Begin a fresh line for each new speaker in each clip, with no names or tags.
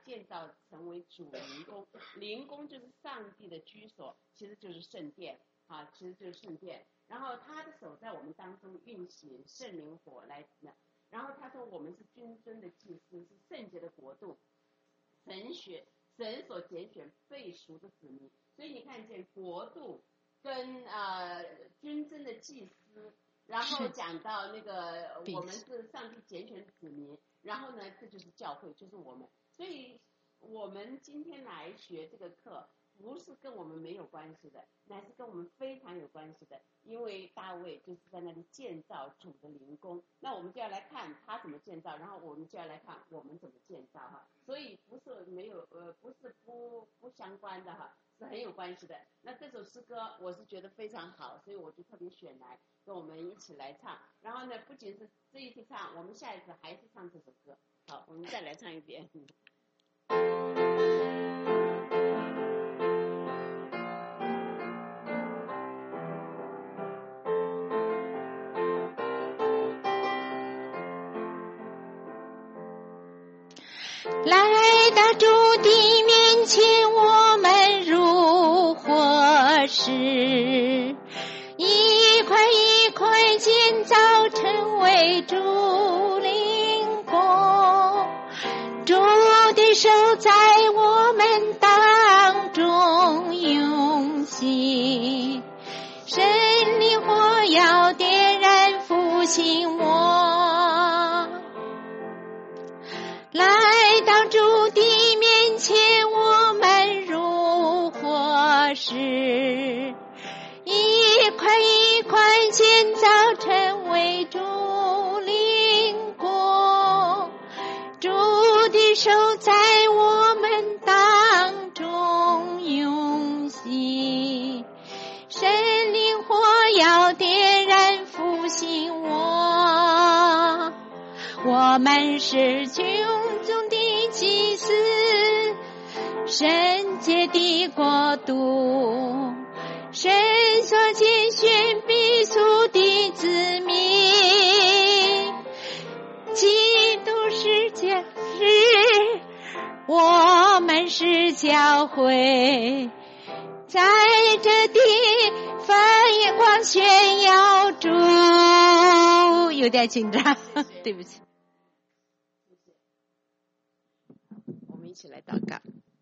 建造成为主灵宫，灵宫就是上帝的居所，其实就是圣殿啊，其实就是圣殿。然后他的手在我们当中运行，圣灵火来。然后他说我们是君尊的祭司，是圣洁的国度，神所拣选被赎的子民。所以你看见国度跟君尊的祭司，然后讲到那个我们是上帝拣选子民，然后呢这就是教会，就是我们。所以我们今天来学这个课不是跟我们没有关系的，乃是跟我们非常有关系的，因为大卫就是在那里建造主的灵宫。那我们就要来看他怎么建造，然后我们就要来看我们怎么建造哈。所以不是没有不是不相关的哈，是很有关系的。那这首诗歌我是觉得非常好，所以我就特别选来跟我们一起来唱。然后呢，不仅是这一次唱，我们下一次还是唱这首歌。好，我们再来唱一遍。
来到主的面前，我们如火石，一块一块建造成为主灵宫。主的手在我们当中运行，神灵火要点燃复兴我。来到主的面前，我们如火石，一块一块建造成为主灵宫。主的手在我们当中运行，神灵火要点燃复兴我。我们是军中的祭司，圣洁的国度，神所拣选必属的子民。基督是教士，我们是教会，在这地发光炫耀主。有点紧张，对不起。
我们一起来祷告。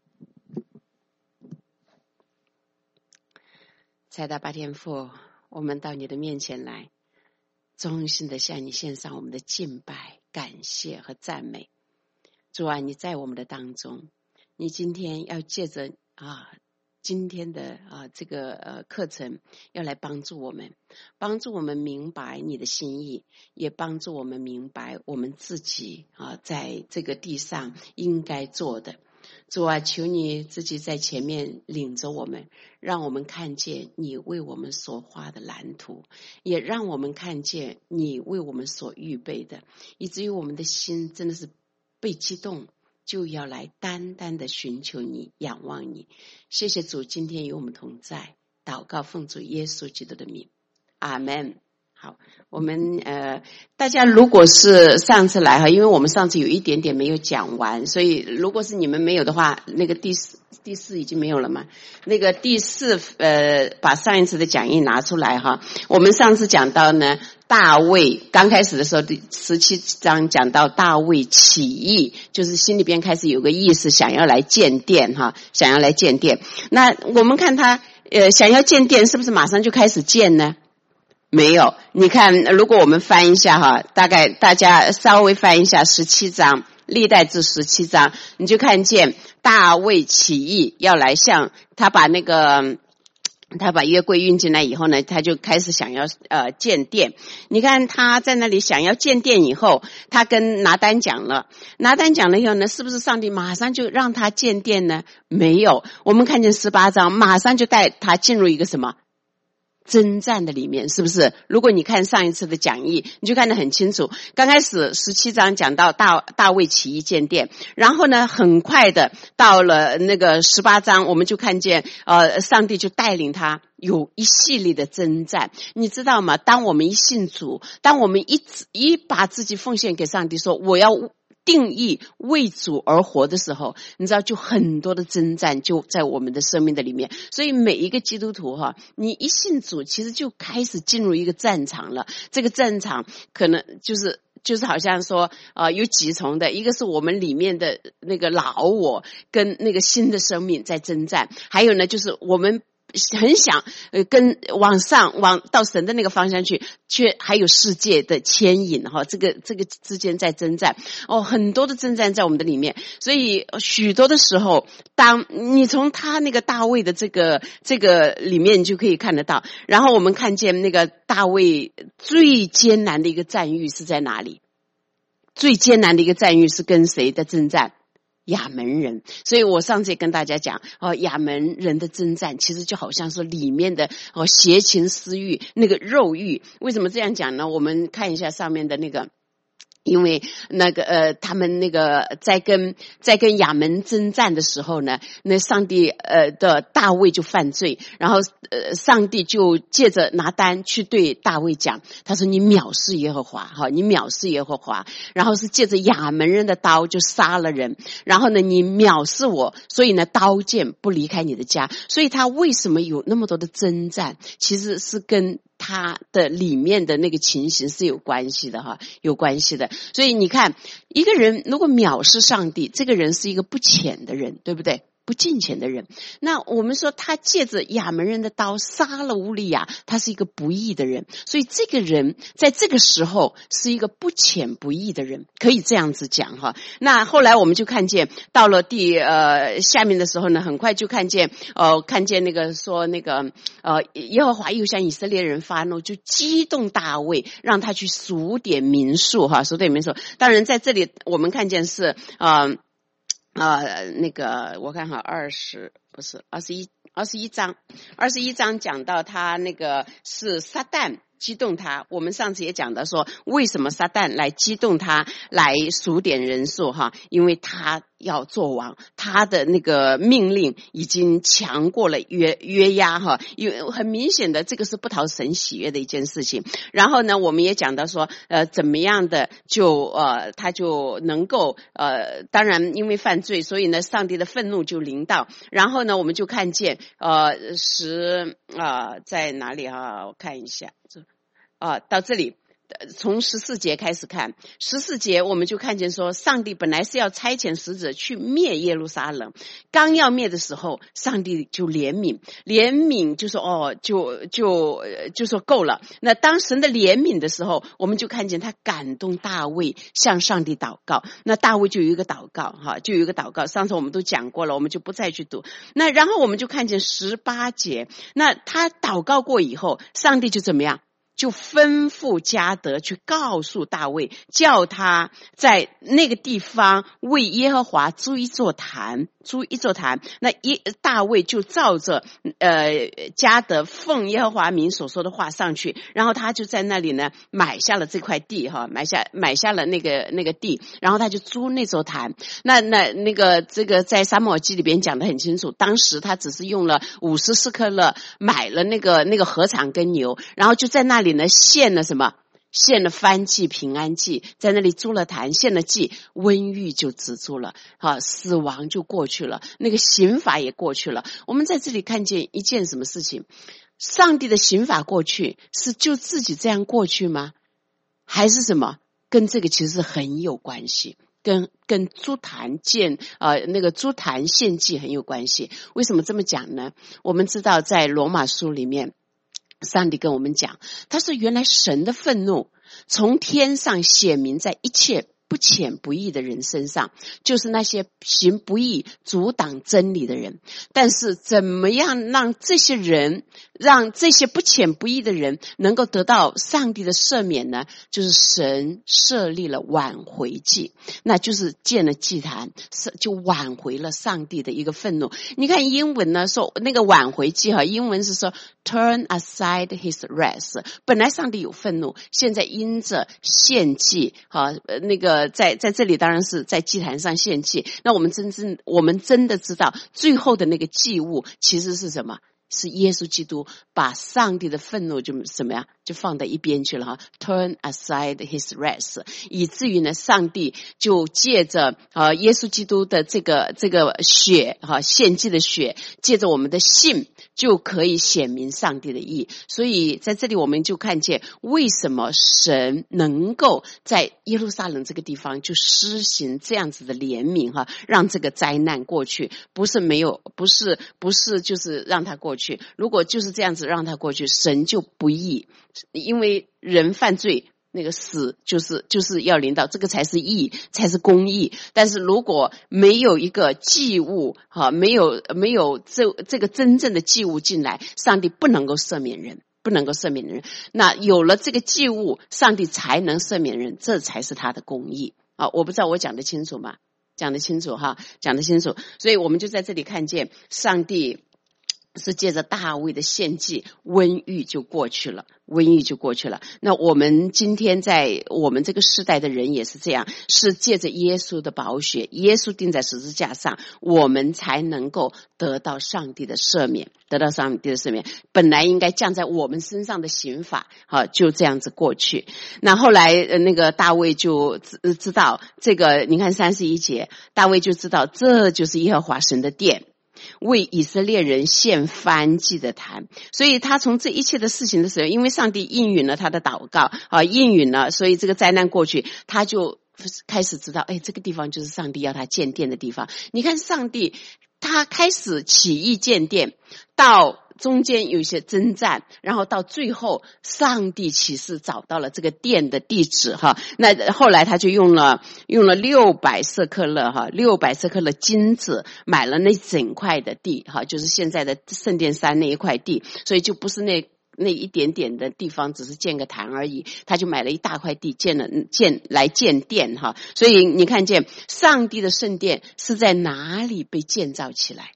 财大八天父，我们到你的面前来，衷心的向你献上我们的敬拜、感谢和赞美。主啊，你在我们的当中，你今天要借着今天的这个课程，要来帮助我们明白你的心意，也帮助我们明白我们自己在这个地上应该做的。主啊，求你自己在前面领着我们，让我们看见你为我们所画的蓝图，也让我们看见你为我们所预备的，以至于我们的心真的是被激动，就要来单单的寻求你，仰望你。谢谢主，今天与我们同在，祷告奉主耶稣基督的名，阿们。好，我们大家如果是上次来因为我们上次有一点点没有讲完，所以如果是你们没有的话，那个第四已经没有了嘛？那个第四把上一次的讲义拿出来我们上次讲到呢，大卫刚开始的时候，第17章讲到大卫起义，就是心里边开始有个意思，想要来建殿想要来建殿。那我们看他想要建殿，是不是马上就开始建呢？没有，你看，如果我们翻一下大概大家稍微翻一下17章，历代志17章，你就看见大卫起义要来向他把约柜运进来以后呢，他就开始想要建殿。你看他在那里想要建殿以后，他跟拿单讲了以后呢，是不是上帝马上就让他建殿呢？没有，我们看见18章马上就带他进入一个什么征战的里面，是不是？如果你看上一次的讲义，你就看得很清楚。刚开始17章讲到大卫起义建殿，然后呢，很快的到了那个18章，我们就看见上帝就带领他有一系列的征战。你知道吗？当我们一信主，当我们一把自己奉献给上帝，说我要定义为主而活的时候，你知道就很多的征战就在我们的生命的里面。所以每一个基督徒你一信主其实就开始进入一个战场了。这个战场可能就是好像说有几重的，一个是我们里面的那个老我跟那个新的生命在征战，还有呢就是我们很想跟往到神的那个方向去，却还有世界的牵引这个之间在征战很多的征战在我们的里面。所以许多的时候，当你从他那个大卫的这个里面就可以看得到，然后我们看见那个大卫最艰难的一个战役是在哪里？最艰难的一个战役是跟谁的征战？亚扪人。所以我上次也跟大家讲亚扪人的征战其实就好像是里面的邪情私欲，那个肉欲。为什么这样讲呢？我们看一下上面的那个，因为那个他们那个在跟亚扪征战的时候呢，那上帝的大卫就犯罪，然后上帝就借着拿单去对大卫讲，他说你藐视耶和华你藐视耶和华，然后是借着亚扪人的刀就杀了人，然后呢你藐视我，所以呢刀剑不离开你的家。所以他为什么有那么多的征战，其实是跟他的里面的那个情形是有关系的有关系的。所以你看，一个人如果藐视上帝，这个人是一个不虔的人，对不对？不敬虔的人。那我们说他借着亚扪人的刀杀了乌利亚，他是一个不义的人，所以这个人在这个时候是一个不虔不义的人，可以这样子讲那后来我们就看见到了下面的时候呢，很快就看见那个说那个耶和华又向以色列人发怒，就激动大卫，让他去数点民数数点民数。当然在这里我们看见是那个我看21章讲到他那个是撒旦激动他。我们上次也讲到说，为什么撒旦来激动他来数点人数因为他要做王，他的那个命令已经强过了约押因为很明显的这个是不讨神喜悦的一件事情。然后呢我们也讲到说怎么样的他就能够当然因为犯罪，所以呢上帝的愤怒就临到。然后呢我们就看见在哪里我看一下到这里从14节开始看，14节我们就看见说，上帝本来是要差遣使者去灭耶路撒冷，刚要灭的时候，上帝就怜悯就说就说够了。那当神的怜悯的时候，我们就看见他感动大卫向上帝祷告。那大卫就有一个祷告上次我们都讲过了，我们就不再去读。那然后我们就看见18节，那他祷告过以后，上帝就怎么样？就吩咐迦得去告诉大卫，叫他在那个地方为耶和华筑一座坛。那大卫就照着迦得奉耶和华名所说的话上去，然后他就在那里呢买下了这块地买下了那个地，然后他就筑那座坛。那个这个在撒母耳记里边讲得很清楚，当时他只是用了50斯克勒买了那个禾场跟牛，然后就在那里呢献了什么？献了燔祭平安祭，在那里筑了坛，献了祭，瘟疫就止住了死亡就过去了，那个刑罚也过去了。我们在这里看见一件什么事情？上帝的刑罚过去是就自己这样过去吗？还是什么？跟这个其实很有关系，跟筑坛筑坛献祭很有关系。为什么这么讲呢？我们知道在罗马书里面，上帝跟我们讲，他说原来神的愤怒从天上显明在一切不虔不义的人身上，就是那些行不义阻挡真理的人。但是怎么样让这些不虔不义的人能够得到上帝的赦免呢？就是神设立了挽回祭，那就是建了祭坛，就挽回了上帝的一个愤怒。你看英文呢说那个挽回祭英文是说 turn aside his wrath， 本来上帝有愤怒，现在因着献祭那个在这里当然是在祭坛上献祭。那我们真的知道最后的那个祭物其实是什么？ 是耶稣基督把上帝的愤怒就什么呀，就放在一边去了哈 ，turn aside his wrath， 以至于呢，上帝就借着耶稣基督的这个血哈，献祭的血，借着我们的信就可以显明上帝的义。所以在这里我们就看见为什么神能够在耶路撒冷这个地方就施行这样子的怜悯哈，让这个灾难过去，不是就是让它过去。如果就是这样子让它过去，神就不义，因为人犯罪那个死就是要临到，这个才是义，才是公义。但是如果没有一个祭物哈，没有这个真正的祭物进来，上帝不能够赦免人。那有了这个祭物，上帝才能赦免人，这才是他的公义啊！我不知道我讲得清楚吗？讲得清楚哈，讲得清楚。所以我们就在这里看见上帝是借着大卫的献祭，瘟疫就过去了。那我们今天在我们这个世代的人也是这样，是借着耶稣的宝血，耶稣钉在十字架上，我们才能够得到上帝的赦免，本来应该降在我们身上的刑罚就这样子过去。那后来那个大卫就知道这个，你看31节，大卫就知道这就是耶和华神的殿，为以色列人献燔祭的坛。所以他从这一切的事情的时候，因为上帝应允了他的祷告应允了，所以这个灾难过去，他就开始知道这个地方就是上帝要他建殿的地方。你看上帝他开始起意建殿，到中间有一些征战，然后到最后上帝启示找到了这个殿的地址那后来他就用了600舍客勒600舍客勒金子买了那整块的地就是现在的圣殿山那一块地，所以就不是那一点点的地方只是建个坛而已，他就买了一大块地来建殿所以你看见上帝的圣殿是在哪里被建造起来？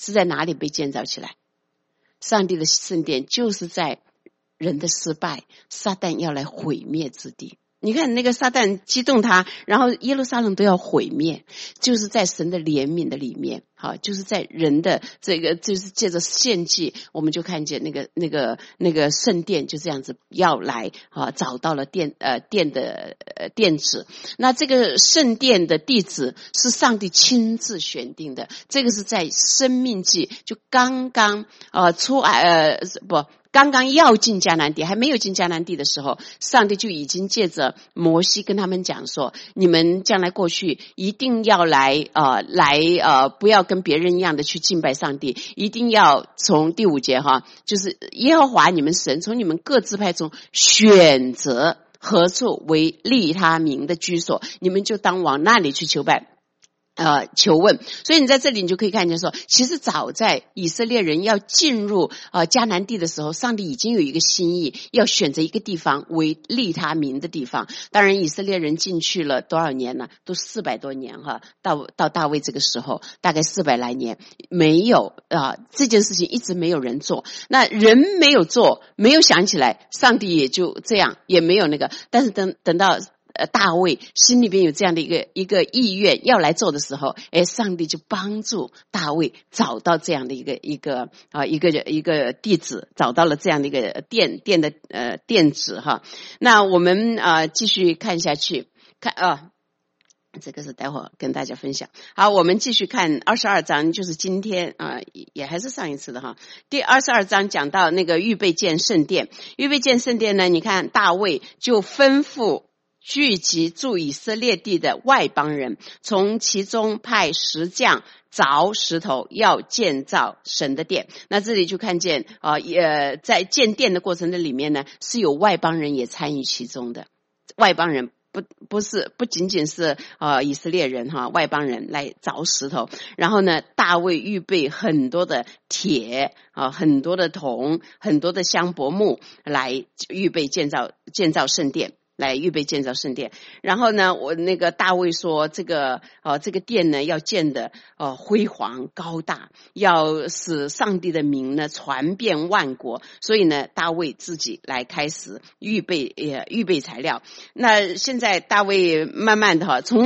上帝的圣殿就是在人的失败，撒旦要来毁灭之地。你看那个撒旦激动他，然后耶路撒冷都要毁灭，就是在神的怜悯的里面就是在人的这个就是借着献祭，我们就看见那个圣殿就这样子要来找到了殿的殿址。那这个圣殿的地址是上帝亲自选定的，这个是在申命记就刚刚刚刚要进迦南地，还没有进迦南地的时候，上帝就已经借着摩西跟他们讲说，你们将来过去一定要来不要跟别人一样的去敬拜上帝，一定要从第5节就是耶和华你们神从你们各支派中选择何处为立他名的居所，你们就当往那里去求问。所以你在这里你就可以看见说，其实早在以色列人要进入迦南地的时候，上帝已经有一个心意，要选择一个地方为立他名的地方。当然以色列人进去了多少年呢？都400多年到大卫这个时候大概400来年，没有这件事情一直没有人做。那人没有做，没有想起来，上帝也就这样也没有那个。但是等到大卫心里边有这样的一个意愿要来做的时候，上帝就帮助大卫找到这样的一个地址，找到了这样的一个殿的殿址那我们继续看下去，这个是待会儿跟大家分享。好，我们继续看22章，就是今天也还是上一次的第22章讲到那个预备建圣殿呢，你看大卫就吩咐聚集住以色列地的外邦人，从其中派石匠凿石头，要建造神的殿。那这里就看见在建殿的过程的里面呢，是有外邦人也参与其中的。外邦人不仅仅是以色列人外邦人来凿石头，然后呢大卫预备很多的铁很多的铜，很多的香柏木来预备建造圣殿。然后呢我那个大卫说这个殿呢要建的辉煌高大，要使上帝的名呢传遍万国，所以呢大卫自己来开始预备材料。那现在大卫慢慢的从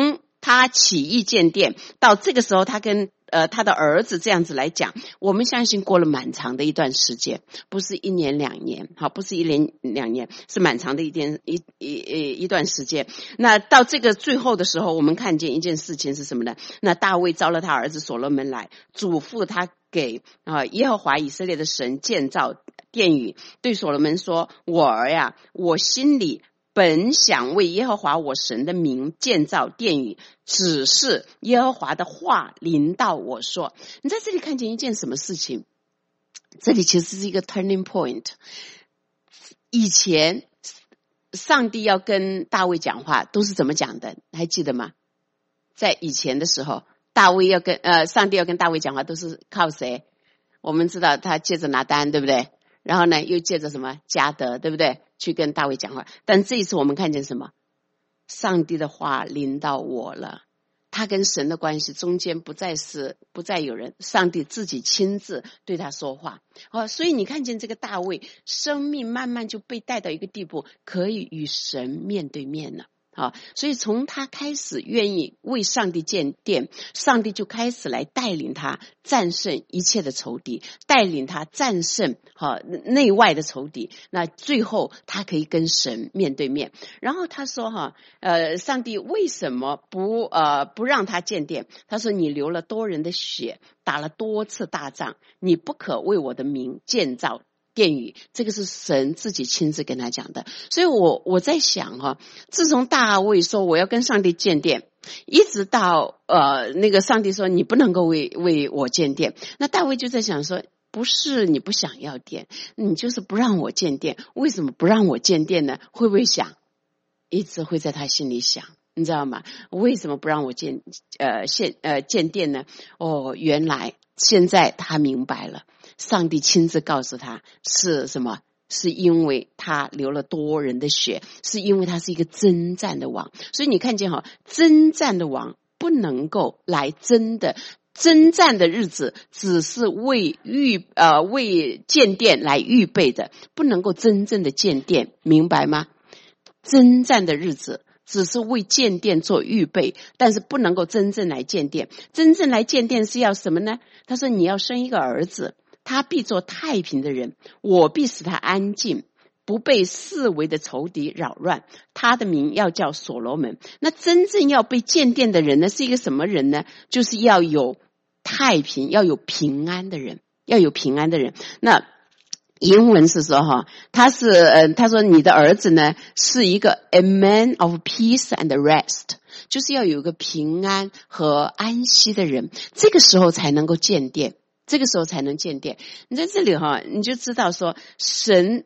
他起意建殿，到这个时候他跟他的儿子这样子来讲，我们相信过了蛮长的一段时间，不是1年2年，好，不是1年2年，是蛮长的一段时间。那到这个最后的时候，我们看见一件事情是什么呢？那大卫招了他儿子所罗门来，嘱咐他给耶和华以色列的神建造殿宇，对所罗门说：我儿呀，我心里本想为耶和华我神的名建造殿宇，只是耶和华的话临到我说。你在这里看见一件什么事情？这里其实是一个 turning point。 以前上帝要跟大卫讲话都是怎么讲的？还记得吗？在以前的时候，上帝要跟大卫讲话都是靠谁？我们知道他借着拿单，对不对？然后呢，又借着什么迦得，对不对？去跟大卫讲话。但这一次我们看见什么？上帝的话临到我了，他跟神的关系中间不再有人，上帝自己亲自对他说话。所以你看见这个大卫生命慢慢就被带到一个地步，可以与神面对面了。所以从他开始愿意为上帝建殿，上帝就开始来带领他战胜一切的仇敌，带领他战胜内外的仇敌。那最后他可以跟神面对面。然后他说上帝为什么不让他建殿？他说你流了多人的血，打了多次大仗，你不可为我的名建造殿宇。这个是神自己亲自跟他讲的。所以我在想自从大卫说我要跟上帝建殿，一直到那个上帝说你不能够为我建殿，那大卫就在想说，不是你不想要殿，你就是不让我建殿。为什么不让我建殿呢？会不会想？一直会在他心里想，你知道吗？为什么不让我建殿呢？原来现在他明白了，上帝亲自告诉他是什么？是因为他流了多人的血，是因为他是一个征战的王。所以你看见征战的王不能够来征战的日子只是为建殿来预备的，不能够真正的建殿，明白吗？征战的日子只是为建殿做预备，但是不能够真正来建殿。真正来建殿是要什么呢？他说你要生一个儿子，他必做太平的人，我必使他安静，不被四围的仇敌扰乱，他的名要叫所罗门。那真正要被建殿的人呢，是一个什么人呢？就是要有太平，要有平安的人，要有平安的人。那英文是说他说你的儿子呢是一个 a man of peace and rest， 就是要有一个平安和安息的人，这个时候才能够建殿，这个时候才能建殿。你在这里你就知道说圣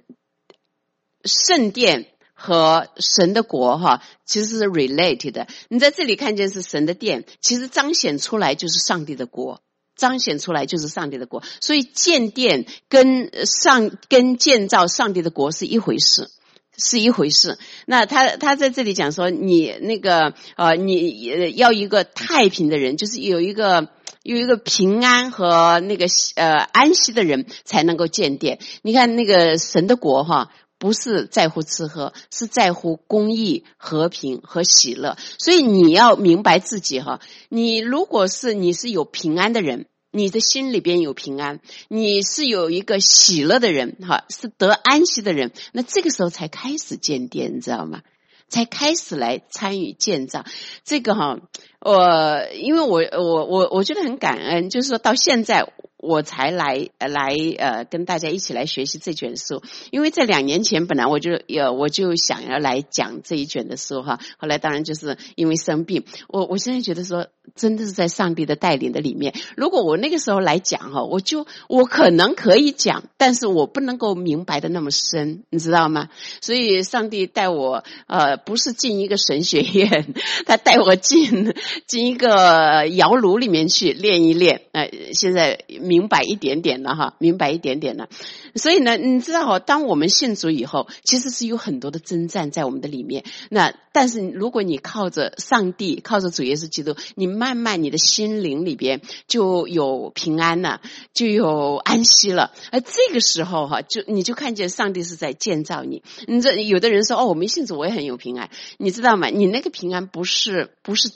殿和神的国其实是 related 的。你在这里看见是神的殿，其实彰显出来就是上帝的国，彰显出来就是上帝的国。所以建殿跟建造上帝的国是一回事，是一回事。那他在这里讲说，你那个你要一个太平的人，就是有一个平安和那个安息的人才能够建殿。你看那个神的国不是在乎吃喝，是在乎公义、和平和喜乐。所以你要明白自己你如果你是有平安的人，你的心里边有平安，你是有一个喜乐的人是得安息的人，那这个时候才开始建殿，你知道吗？才开始来参与建造。这个因为我觉得很感恩，就是说到现在我才来跟大家一起来学习这卷书。因为在2年前本来我就想要来讲这一卷的书后来当然就是因为生病，我现在觉得说真的是在上帝的带领的里面。如果我那个时候来讲我可能可以讲，但是我不能够明白的那么深，你知道吗？所以上帝带我不是进一个神学院，他带我进一个窑炉里面去练一练。现在明白一点点了明白一点点了。所以呢，你知道当我们信主以后，其实是有很多的征战在我们的里面。但是如果你靠着上帝，靠着主耶稣基督，你慢慢你的心灵里边就有平安了，就有安息了。而这个时候你就看见上帝是在建造你。有的人说我没信主我也很有平安，你知道吗？你那个平安不是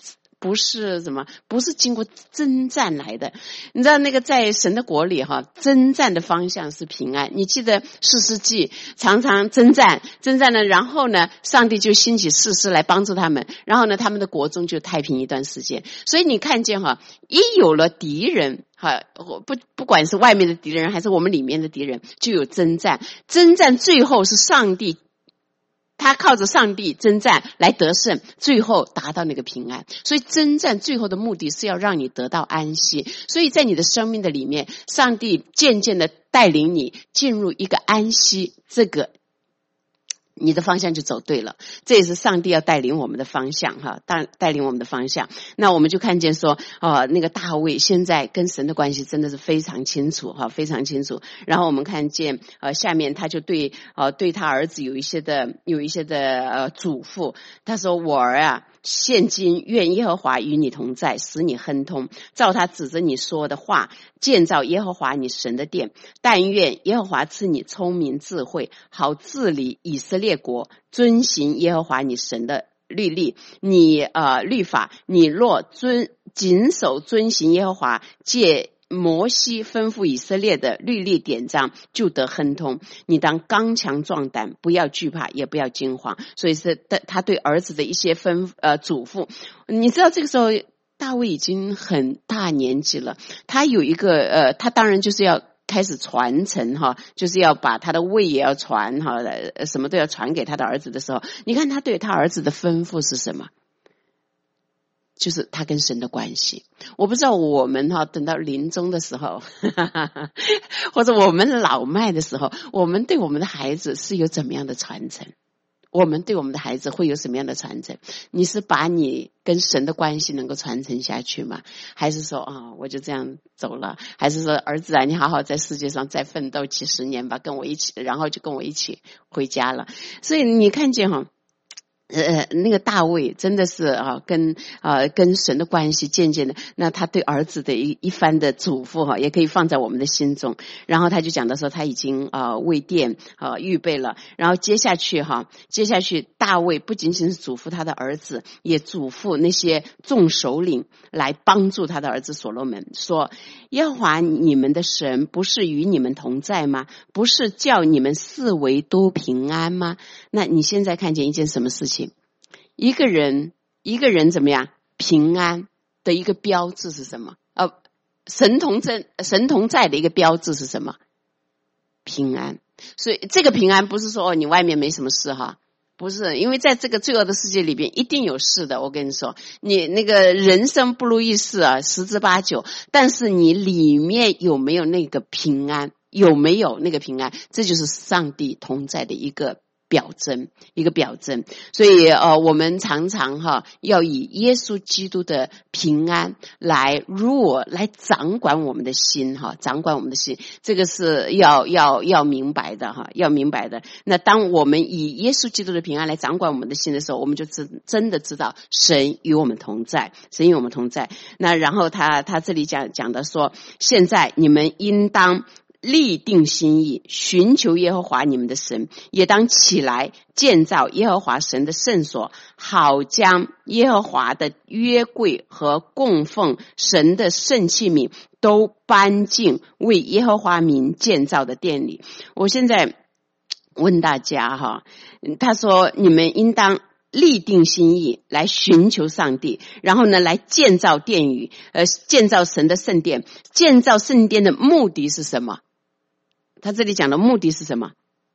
不是什么，不是经过征战来的。你知道那个在神的国里哈，征战的方向是平安。你记得士师记常常征战呢，然后呢，上帝就兴起士师来帮助他们，然后呢，他们的国中就太平一段时间。所以你看见哈，一有了敌人哈，不管是外面的敌人还是我们里面的敌人，就有征战。征战最后是上帝。他靠着上帝征战来得胜，最后达到那个平安。所以征战最后的目的是要让你得到安息。所以在你的生命的里面，上帝渐渐的带领你进入一个安息，这个你的方向就走对了。这也是上帝要带领我们的方向哈，带领我们的方向。那我们就看见说那个大卫现在跟神的关系真的是非常清楚哈，非常清楚。然后我们看见下面他就对他儿子有一些的嘱咐。他说，我儿啊，现今愿耶和华与你同在，使你亨通，照他指着你说的话建造耶和华你神的殿。但愿耶和华赐你聪明智慧，好治理以色列国，遵行耶和华你神的律例。律法，你若谨守遵行耶和华借摩西吩咐以色列的律例典章，就得亨通。你当刚强壮胆，不要惧怕，也不要惊慌。所以是他对儿子的一些嘱咐。你知道这个时候大卫已经很大年纪了，他有一个他当然就是要开始传承哈，就是要把他的位也要传哈，什么都要传给他的儿子的时候，你看他对他儿子的吩咐是什么？就是他跟神的关系。我不知道我们等到临终的时候或者我们老迈的时候，我们对我们的孩子是有怎么样的传承？我们对我们的孩子会有什么样的传承？你是把你跟神的关系能够传承下去吗？还是说我就这样走了？还是说儿子啊，你好好在世界上再奋斗几十年吧，跟我一起，然后就跟我一起回家了。所以你看见那个大卫真的是跟神的关系渐渐的，那他对儿子的一番的嘱咐也可以放在我们的心中。然后他就讲到说他已经为殿预备了。然后接下去大卫不仅仅是嘱咐他的儿子，也嘱咐那些众首领来帮助他的儿子所罗门，说耶和华你们的神不是与你们同在吗？不是叫你们四围都平安吗？那你现在看见一件什么事情？一个人怎么样平安的一个标志是什么？神同在的一个标志是什么？平安。所以这个平安不是说你外面没什么事哈，不是，因为在这个罪恶的世界里边一定有事的。我跟你说，你那个人生不如意事十之八九，但是你里面有没有那个平安？有没有那个平安？这就是上帝同在的一个表征。所以我们常常要以耶稣基督的平安来掌管我们的心掌管我们的心，这个是要明白的要明白的。那当我们以耶稣基督的平安来掌管我们的心的时候，我们就真的知道神与我们同在。那然后他这里讲的说，现在你们应当立定心意，寻求耶和华你们的神，也当起来建造耶和华神的圣所，好将耶和华的约柜和供奉神的圣器皿都搬进为耶和华名建造的殿里。我现在问大家他说你们应当立定心意来寻求上帝，然后呢来建造殿宇，建造神的圣殿。建造圣殿的目的是什么？他这里讲的目的是什么？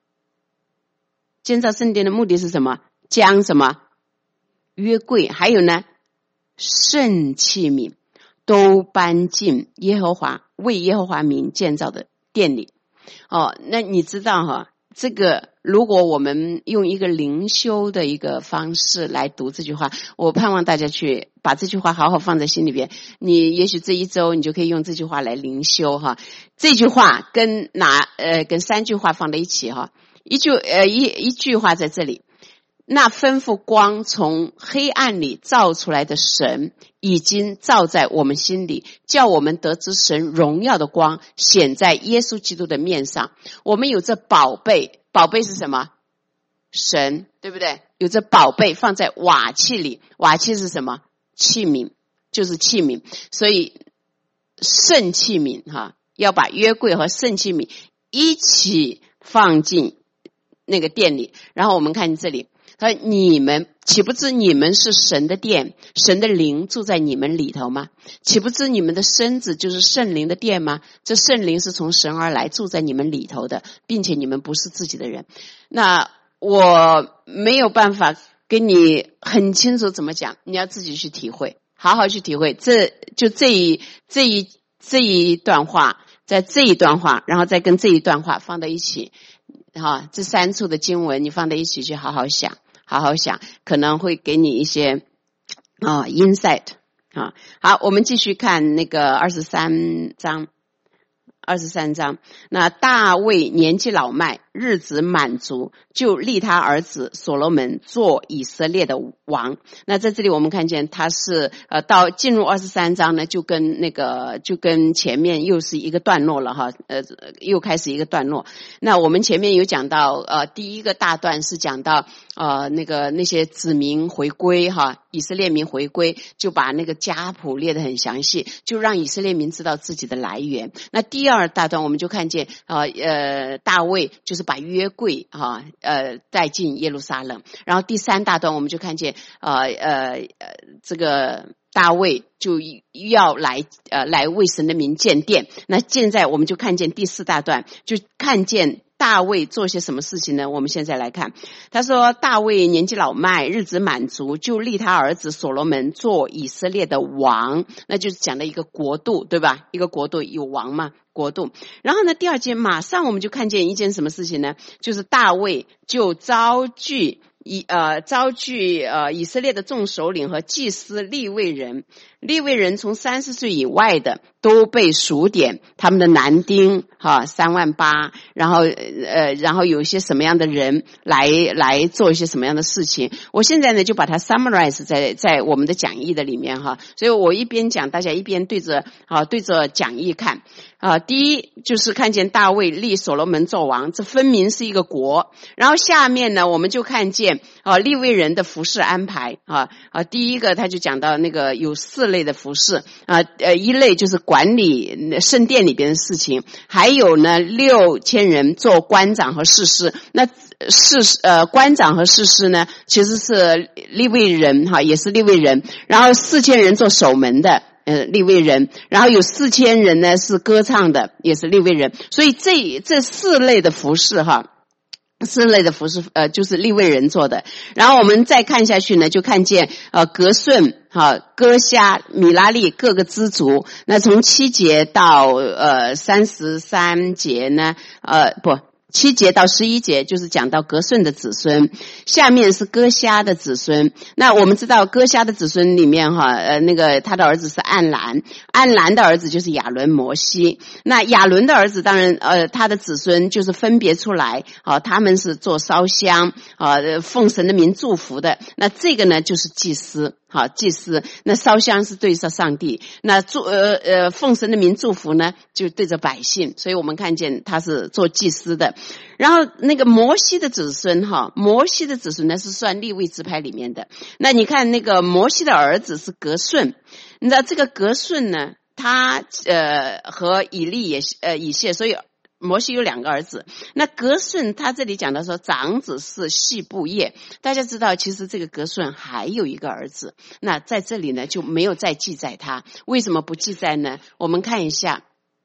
建造圣殿的目的是什么？将什么约柜还有呢圣器皿都搬进为耶和华名建造的殿里。那你知道这个如果我们用一个灵修的一个方式来读这句话，我盼望大家去把这句话好好放在心里边。你也许这一周你就可以用这句话来灵修这句话跟三句话放在一起一句话在这里，那吩咐光从黑暗里照出来的神已经照在我们心里，叫我们得知神荣耀的光显在耶稣基督的面上。我们有这宝贝是什么？神，对不对？有这宝贝放在瓦器里，瓦器是什么？器皿， 就是器皿，所以圣器皿哈，要把约柜和圣器皿一起放进那个殿里。然后我们看这里，他说你们岂不知你们是神的殿，神的灵住在你们里头吗？岂不知你们的身子就是圣灵的殿吗？这圣灵是从神而来，住在你们里头的，并且你们不是自己的人。那我没有办法跟你很清楚怎么讲，你要自己去体会，好好去体会。这一段话，在这一段话，然后再跟这一段话放在一起，这3处的经文你放在一起去好好想，可能会给你一些insight 啊。好，我们继续看那个23章。那大卫年纪老迈，日子满足，就立他儿子所罗门做以色列的王。那在这里我们看见他是到进入23章呢，就跟前面又是一个段落了哈，又开始一个段落。那我们前面有讲到第一个大段是讲到那些子民回归哈，以色列民回归，就把那个家谱列得很详细，就让以色列民知道自己的来源。那第二大段我们就看见大卫就是把约柜带进耶路撒冷。然后第3大段我们就看见这个大卫就要来为神的名建殿。那现在我们就看见第4大段，就看见大卫做些什么事情呢？我们现在来看，他说大卫年纪老迈，日子满足，就立他儿子所罗门做以色列的王。那就是讲的一个国度，对吧？一个国度有王嘛，国度。然后呢，第2节马上我们就看见一件什么事情呢？就是大卫就招聚以色列的众首领和祭司利未人从30岁以外的都被数点，他们的男丁38000，然后有一些什么样的人来做一些什么样的事情。我现在呢就把它 summarize 在我们的讲义的里面哈，所以我一边讲，大家一边对着讲义看。第一就是看见大卫立所罗门做王，这分明是一个国。然后下面呢我们就看见利未人的服事安排第一个他就讲到那个有4类的服事一类就是管理圣殿里边的事情，还有呢6000人做官长和士师。那官长和士师呢其实是利未人也是利未人，然后4000人做守门的利未人，然后有4000人呢是歌唱的，也是利未人。所以这4类的服事4类的服事就是利未人做的。然后我们再看下去呢，就看见革顺歌辖米拉利各个支族。那从7节到33节呢7节到11节就是讲到革顺的子孙，下面是歌辖的子孙。那我们知道歌辖的子孙里面那个他的儿子是暗兰的儿子就是亚伦摩西。那亚伦的儿子当然他的子孙就是分别出来他们是做烧香奉神的名祝福的。那这个呢就是祭司祭司，那烧香是对着上帝，那奉神的名祝福呢就对着百姓，所以我们看见他是做祭司的。然后那个摩西的子孙呢是算利未支派里面的。那你看那个摩西的儿子是革顺，你知道这个革顺呢他和以利以谢，所以摩西有2个儿子。那革顺他这里讲到说长子是细布叶，大家知道其实这个革顺还有一个儿子，那在这里呢就没有再记载他。为什么不记载呢？我们看一下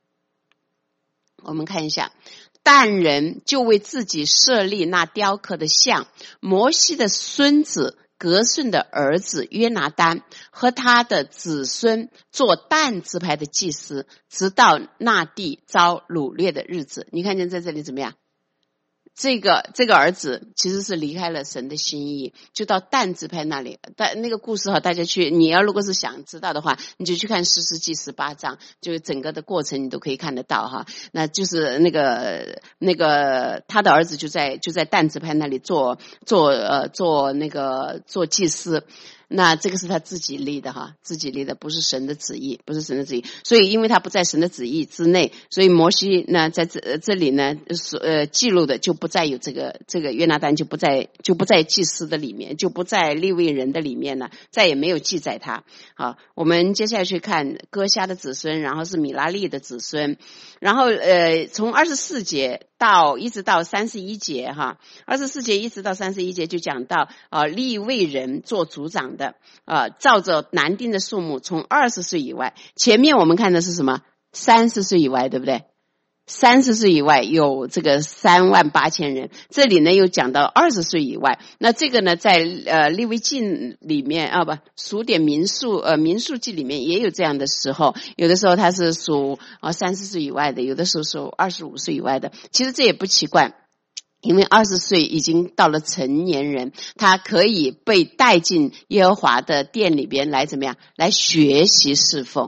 但人就为自己设立那雕刻的像，摩西的孙子革顺的儿子约拿单和他的子孙做但支派的祭司，直到那地遭掳掠的日子。你看见在这里怎么样？这个儿子其实是离开了神的心意，就到但支派那里。但那个故事大家去，你要如果是想知道的话，你就去看士师记18章，就整个的过程你都可以看得到那就是那个他的儿子就在但支派那里做祭司。 那这个是他自己立的哈，自己立的，不是神的旨意，不是神的旨意。所以因为他不在神的旨意之内，所以摩西呢在这里呢记录的就不再有这个约拿单就不在祭司的里面，就不在利未人的里面了，再也没有记载他。好，我们接下来去看歌辖的子孙，然后是米拉利的子孙，然后从24节一直到31节哈，24节一直到31节就讲到利未人做族长的照着男丁的数目从20岁以外，前面我们看的是什么？30岁以外，对不对？30岁以外有这个38000人，这里呢又讲到20岁以外。那这个呢在利未记里面数点民数记里面也有这样的时候，有的时候他是数30岁以外的，有的时候数25岁以外的。其实这也不奇怪，因为20岁已经到了成年人，他可以被带进耶和华的殿里边来怎么样？来学习侍奉，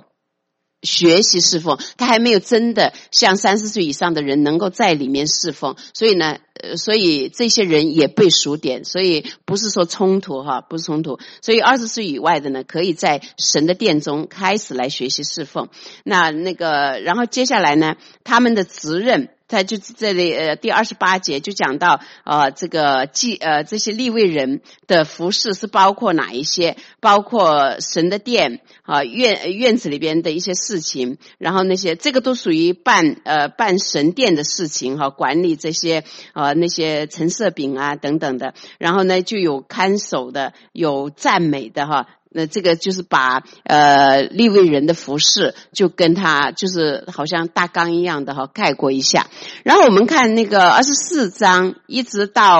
他还没有真的像30岁以上的人能够在里面侍奉，所以这些人也被数点，所以不是说冲突哈，不是冲突。所以20岁以外的呢，可以在神的殿中开始来学习侍奉。然后接下来呢，他们的责任。他就这里第28节就讲到这些利未人的服事是包括哪一些？包括神的殿院子里边的一些事情，然后这个都属于办神殿的事情管理这些那些陈设饼啊等等的。然后呢就有看守的，有赞美的那这个就是把利未人的服事就跟他就是好像大纲一样的概括一下。然后我们看那个24章一直到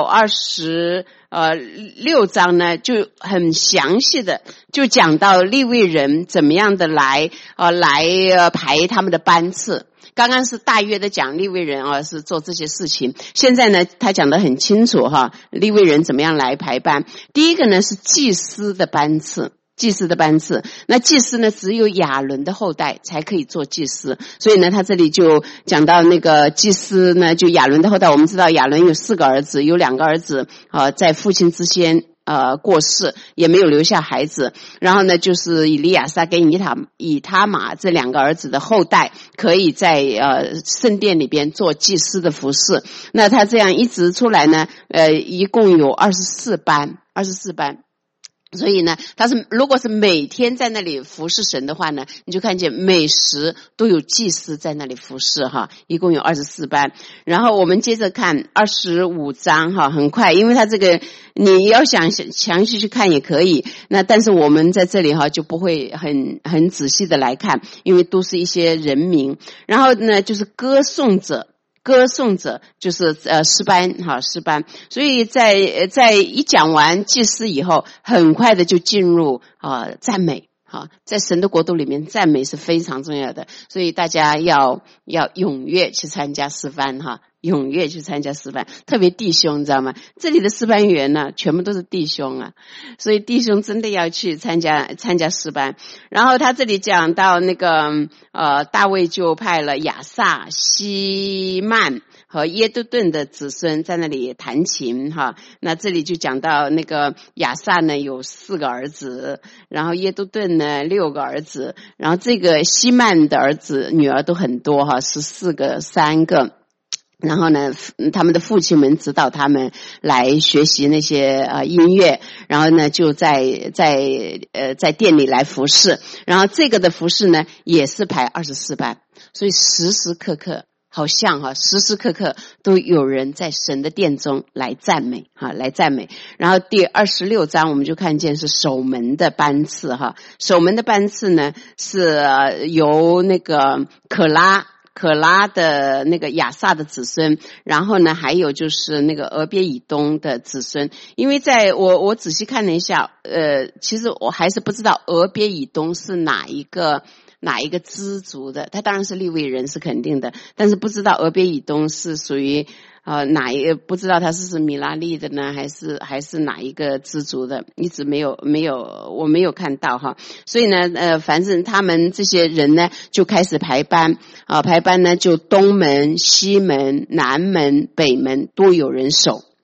26章呢，就很详细的就讲到利未人怎么样的来排他们的班次。刚刚是大约的讲利未人是做这些事情，现在呢他讲得很清楚利未人怎么样来排班。第一个呢是祭司的班次，那祭司呢只有亚伦的后代才可以做祭司，所以呢他这里就讲到那个祭司呢就亚伦的后代。我们知道亚伦有4个儿子，有2个儿子在父亲之先过世，也没有留下孩子。然后呢就是以利亚撒跟以他玛这2个儿子的后代可以在圣殿里边做祭司的服事。那他这样一直出来呢一共有24班。所以呢如果是每天在那里服侍神的话呢，你就看见每时都有祭司在那里服侍一共有24班。然后我们接着看25章很快，因为他这个你要想详细去看也可以，那但是我们在这里就不会很仔细的来看，因为都是一些人名。然后呢就是歌颂者就是诗班。所以在一讲完祭司以后，很快的就进入赞美。在神的国度里面，赞美是非常重要的，所以大家要踊跃去参加诗班踊跃去参加诗班，特别弟兄你知道吗？这里的诗班员呢全部都是弟兄所以弟兄真的要去参加诗班。然后他这里讲到那个大卫就派了亚萨、希曼和耶杜顿的子孙在那里弹琴那这里就讲到那个亚萨呢有4个儿子，然后耶杜顿呢6个儿子，然后这个希曼的儿子女儿都很多14个3个。然后呢他们的父亲们指导他们来学习那些音乐，然后呢就在店里来服侍。然后这个的服侍呢也是排24班，所以时时刻刻好像时时刻刻都有人在神的殿中来赞美然后第26章我们就看见是守门的班次守门的班次呢是由那个可拉的那个亚萨的子孙，然后呢还有就是那个俄别以东的子孙。因为在我仔细看了一下其实我还是不知道俄别以东是哪一个支族的，他当然是利未人是肯定的，但是不知道俄别以东是属于哪一个，不知道他是米拉利的呢还是哪一个支族的，一直我没有看到所以呢反正他们这些人呢就开始排班呢就东门、西门、南门、北门都有人守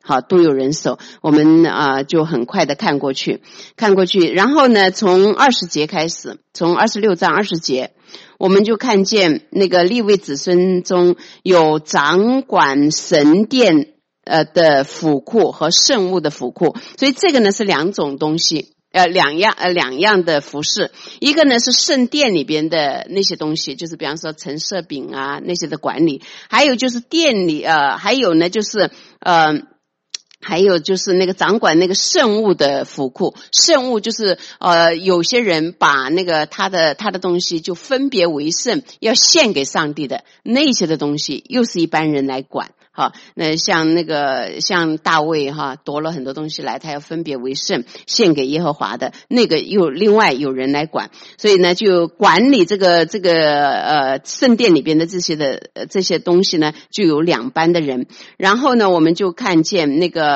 好，都有人守。我们就很快的看过去，然后呢，从20节开始，从26章20节，我们就看见那个利未子孙中有掌管神殿的府库和圣物的府库，所以这个呢是两种东西。两样的服饰，一个呢是圣殿里边的那些东西，就是比方说陈设饼啊那些的管理，还有就是店里还有呢就是还有就是那个掌管那个圣物的府库，圣物就是有些人把那个他的东西就分别为圣，要献给上帝的那些的东西，又是一般人来管。好，那像大卫夺了很多东西来，他要分别为圣，献给耶和华的那个又另外有人来管，所以呢就管理这个圣殿里边的这些东西呢，就有两班的人。然后呢，我们就看见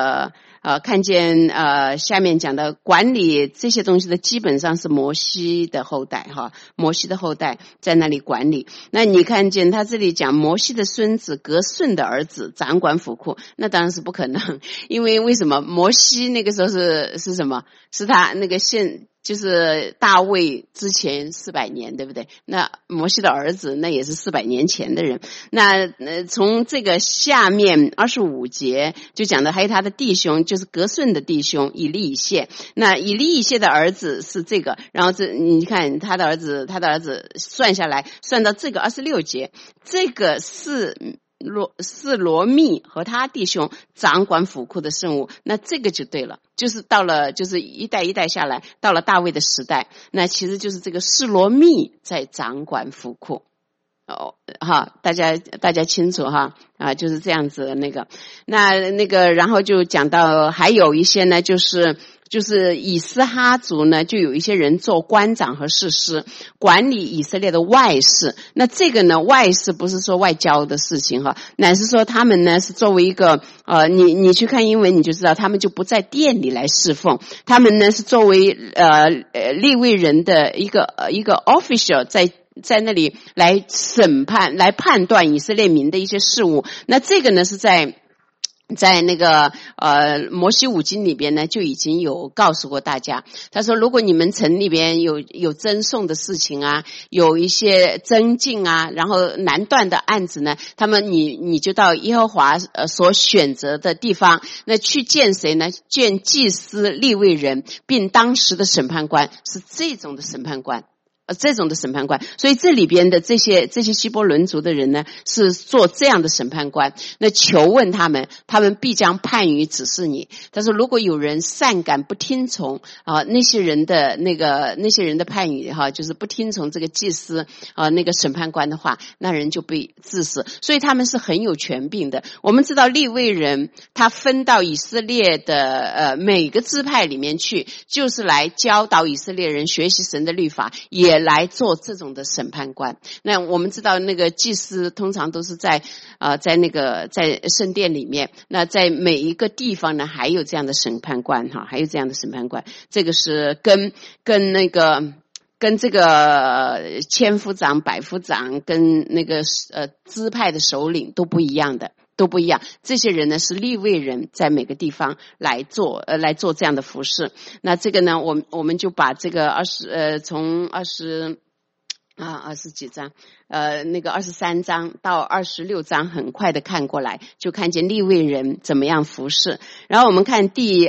下面讲的管理这些东西的基本上是摩西的后代摩西的后代在那里管理。那你看见他这里讲摩西的孙子革舜的儿子掌管府库，那当然是不可能，因为什么？摩西那个时候是什么？是他那个就是大卫之前400年，对不对？那摩西的儿子那也是400年前的人。那从这个下面25节就讲的还有他的弟兄，就是革舜的弟兄以利以谢。那以利以谢的儿子是这个，然后你看他的儿子算下来，算到这个26节，这个是罗密和他弟兄掌管府库的圣物，那这个就对了，就是到了就是一代一代下来，到了大卫的时代，那其实就是这个示罗密在掌管府库。大家清楚就是这样子那个然后就讲到还有一些呢，就是以斯哈族呢，就有一些人做官长和士师，管理以色列的外事。那这个呢，外事不是说外交的事情乃是说他们呢是作为一个你去看英文你就知道，他们就不在店里来侍奉，他们呢是作为利未人的一个 official 在那里来审判来判断以色列民的一些事务。那这个呢是在那个摩西五经里边呢就已经有告诉过大家，他说如果你们城里边有争讼的事情有一些争竞然后难断的案子呢，你就到耶和华所选择的地方，那去见谁呢？见祭司利未人并当时的审判官，是这种的审判官。所以这里边的这些希伯伦族的人呢，是做这样的审判官。那求问他们必将判语指示你。他说，如果有人擅敢不听从那些人的判语就是不听从这个祭司那个审判官的话，那人就被治死。所以他们是很有权柄的。我们知道利未人他分到以色列的每个支派里面去，就是来教导以色列人学习神的律法，也来做这种的审判官。那我们知道那个祭司通常都是在圣殿里面，那在每一个地方呢还有这样的审判官还有这样的审判官。这个是跟这个千夫长百夫长跟那个支派的首领都不一样的，都不一样。这些人呢是利未人，在每个地方来做这样的服事。那这个呢我们就把这个从20几章那个23章到26章很快的看过来，就看见利未人怎么样服事。然后我们看第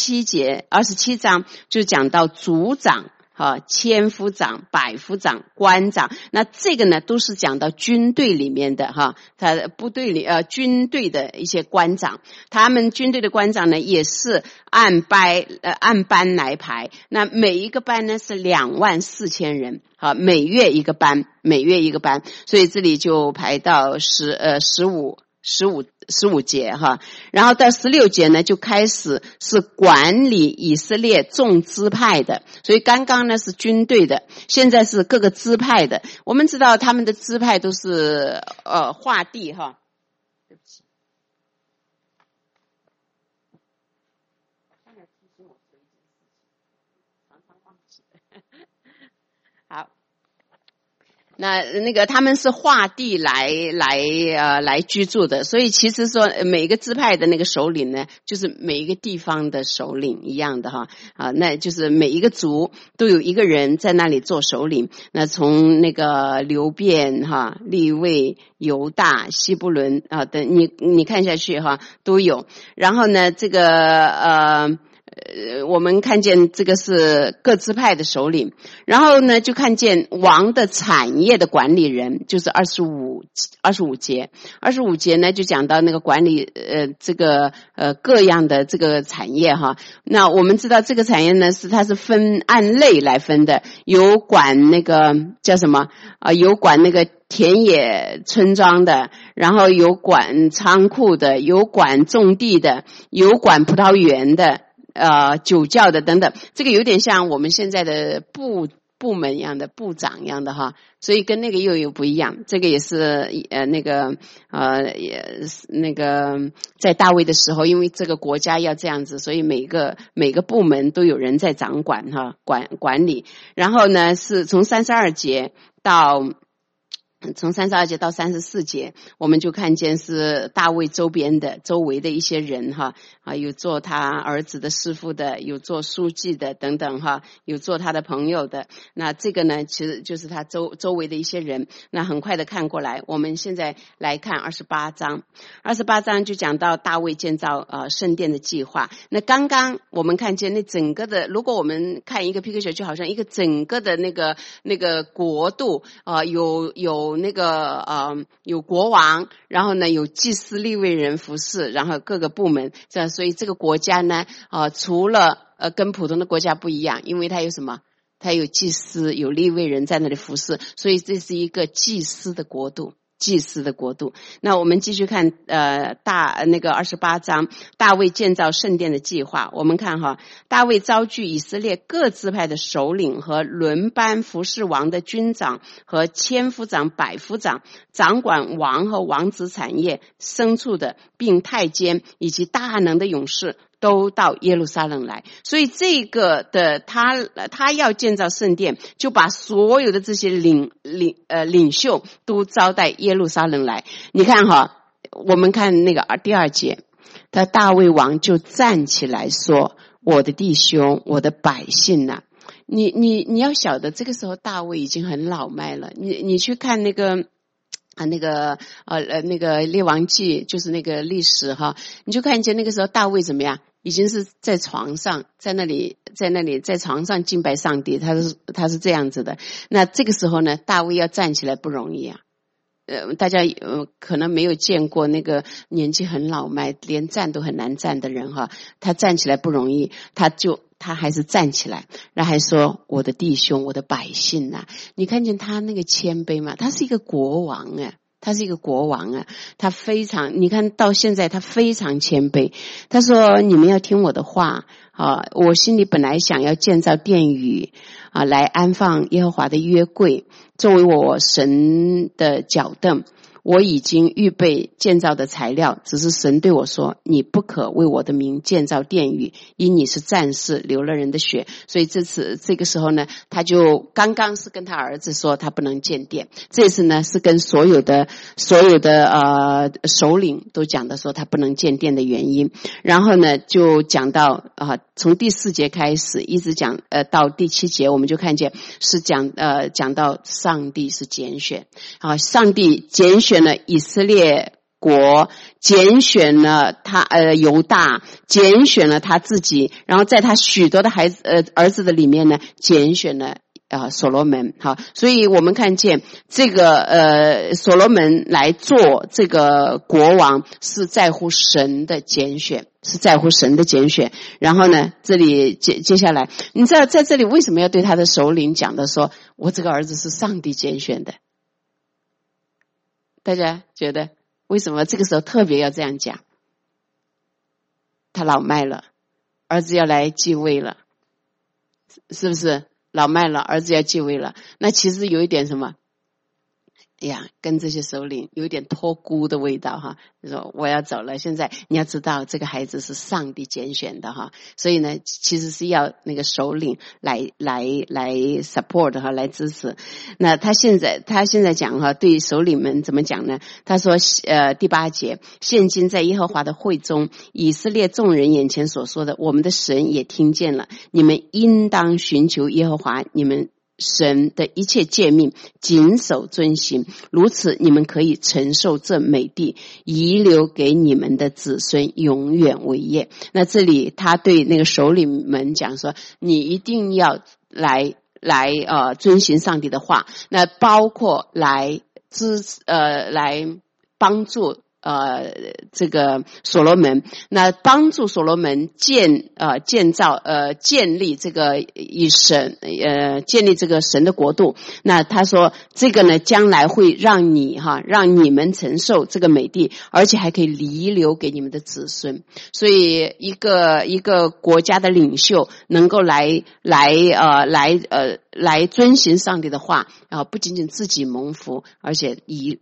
27章就讲到族长千夫长百夫长官长，那这个呢都是讲到军队里面的他部队里军队的一些官长，他们军队的官长呢也是按班来排。那每一个班呢是24000人每月一个班，所以这里就排到15节然后到16节呢就开始是管理以色列众支派的。所以刚刚呢是军队的，现在是各个支派的。我们知道他们的支派都是划地对不起，好， 那个他们是划地来居住的，所以其实说每一个支派的那个首领呢，就是每一个地方的首领一样的哈那就是每一个族都有一个人在那里做首领。那从那个流便利未、犹大、西布伦等你看下去都有。然后呢这个我们看见这个是各支派的首领，然后呢就看见王的产业的管理人，就是25节。25节呢就讲到那个管理这个各样的这个产业那我们知道这个产业呢它是分按类来分的，有管那个叫什么有管那个田野村庄的，然后有管仓库的，有管种地的，有管葡萄园的酒窖的等等。这个有点像我们现在的部门一样的，部长一样的所以跟那个又有不一样。这个也是那个在大卫的时候，因为这个国家要这样子，所以每个部门都有人在掌管管理。然后呢是从32节到34节，我们就看见是大卫周围的一些人有做他儿子的师傅的，有做书记的等等有做他的朋友的。那这个呢其实就是他周围的一些人。那很快的看过来，我们现在来看28章就讲到大卫建造圣殿的计划。那刚刚我们看见那整个的，如果我们看一个 picture 就好像一个整个的那个国度有那个有国王，然后呢有祭司利未人服侍，然后各个部门所以这个国家呢除了跟普通的国家不一样，因为它有什么，它有祭司有利未人在那里服侍，所以这是一个祭司的国度。那我们继续看那个28章大卫建造圣殿的计划。我们看大卫召聚以色列各支派的首领和轮班服侍王的军长和千夫长、百夫长，掌管王和王子产业、牲畜的，并太监以及大能的勇士都到耶路撒冷来。所以这个的他要建造圣殿，就把所有的这些领袖都招待耶路撒冷来。你看我们看那个第2节，他大卫王就站起来说，我的弟兄，我的百姓啊。你要晓得这个时候大卫已经很老迈了。你去看那个列王记，就是那个历史你就看见那个时候大卫怎么样，已经是在床上，在那里在床上敬拜上帝，他是这样子的。那这个时候呢，大卫要站起来不容易大家可能没有见过那个年纪很老迈，连站都很难站的人他站起来不容易，他还是站起来，然后还说我的弟兄，我的百姓啊。你看见他那个谦卑吗？他是一个国王他非常，你看到现在他非常谦卑。他说你们要听我的话我心里本来想要建造殿宇来安放耶和华的约柜，作为我神的脚凳。我已经预备建造的材料，只是神对我说，你不可为我的名建造殿宇，因你是战士，流了人的血。所以这个时候呢，他就刚刚是跟他儿子说他不能建殿，这次呢是跟所有的首领都讲的说他不能建殿的原因。然后呢就讲到从第4节开始一直讲到第7节，我们就看见是讲到上帝是拣选上帝拣选了以色列国，拣选了他犹大，拣选了他自己，然后在他许多的儿子的里面呢，拣选了所罗门。所以我们看见这个所罗门来做这个国王是在乎神的拣选，然后呢这里接下来你知道在这里为什么要对他的首领讲的说我这个儿子是上帝拣选的？大家觉得为什么这个时候特别要这样讲？他老迈了，儿子要来继位了，是不是？老迈了，儿子要继位了。那其实有一点什么？ 呀，跟这些首领有点托孤的味道哈，就说我要走了。现在你要知道，这个孩子是上帝拣选的哈，所以呢，其实是要那个首领来 support 哈，来支持。那他现在讲哈，对首领们怎么讲呢？他说第8节，现今在耶和华的会中，以色列众人眼前所说的，我们的神也听见了，你们应当寻求耶和华你们神的一切诫命，谨守遵行，如此你们可以承受这美地，遗留给你们的子孙永远为业。那这里他对那个首领们讲说，你一定要来遵行上帝的话，那包括来帮助这个所罗门，那帮助所罗门建立这个建立这个神的国度。那他说这个呢，将来会让你们承受这个美地，而且还可以遗留给你们的子孙。所以一个国家的领袖能够来遵行上帝的话，不仅仅自己蒙福，而且